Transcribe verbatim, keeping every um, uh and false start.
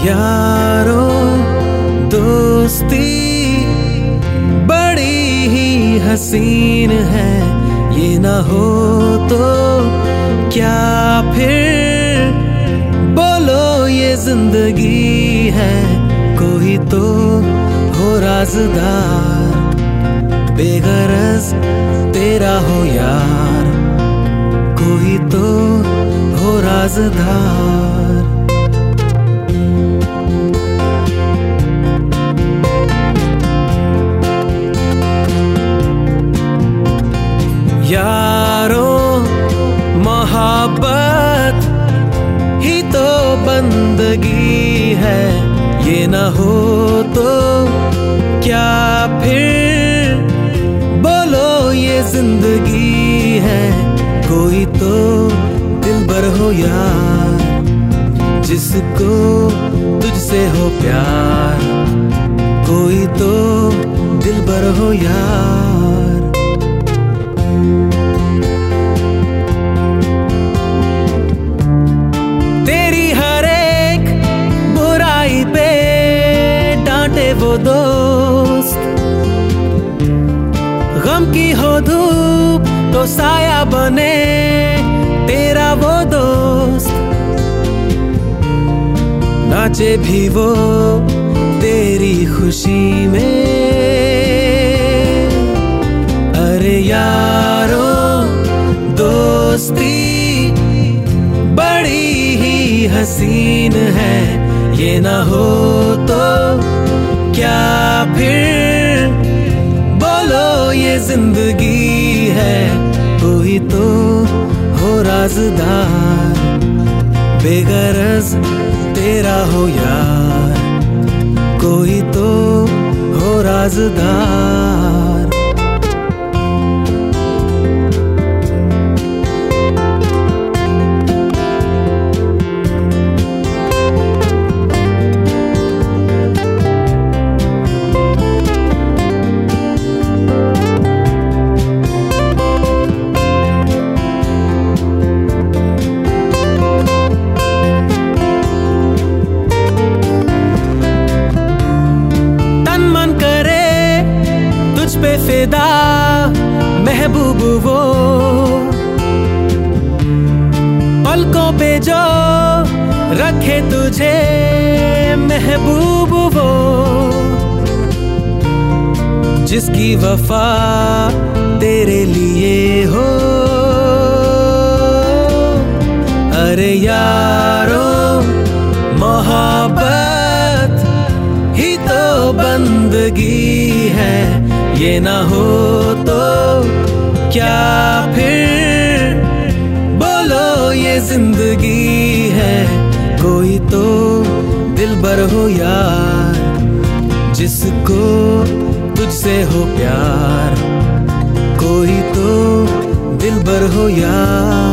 यारो दोस्ती बड़ी ही हसीन है, ये ना हो तो क्या फिर बोलो ये जिंदगी है। कोई तो हो राज़दार, बेगरज तेरा हो यार, कोई तो हो राज़दार। यारो मोहब्बत ही तो बंदगी है, ये ना हो तो क्या फिर बोलो ये जिंदगी है। कोई तो दिलबर हो यार, जिसको तुझसे हो प्यार, कोई तो दिलबर हो यार। तेरी हर एक बुराई पे डांटे वो दोस्त, गम की हो धूप तो साया बने तेरा वो दोस्त। नाचे भी वो तेरी खुशी में, अरे यारो दोस्ती बड़ी ही हसीन है, ये ना हो तो क्या फिर बोलो ये जिंदगी है। कोई तो हो राज़दार, बेगरज तेरा हो यार, कोई तो हो राज़दार। पे फिदा महबूब वो, पलकों पे जो रखे तुझे महबूब वो, जिसकी वफा तेरे लिए हो। अरे यारो मोहब्बत ही तो बंदगी है, ये ना हो तो क्या फिर बोलो ये जिंदगी है। कोई तो दिलबर हो यार, जिसको तुझसे हो प्यार, कोई तो दिलबर हो यार।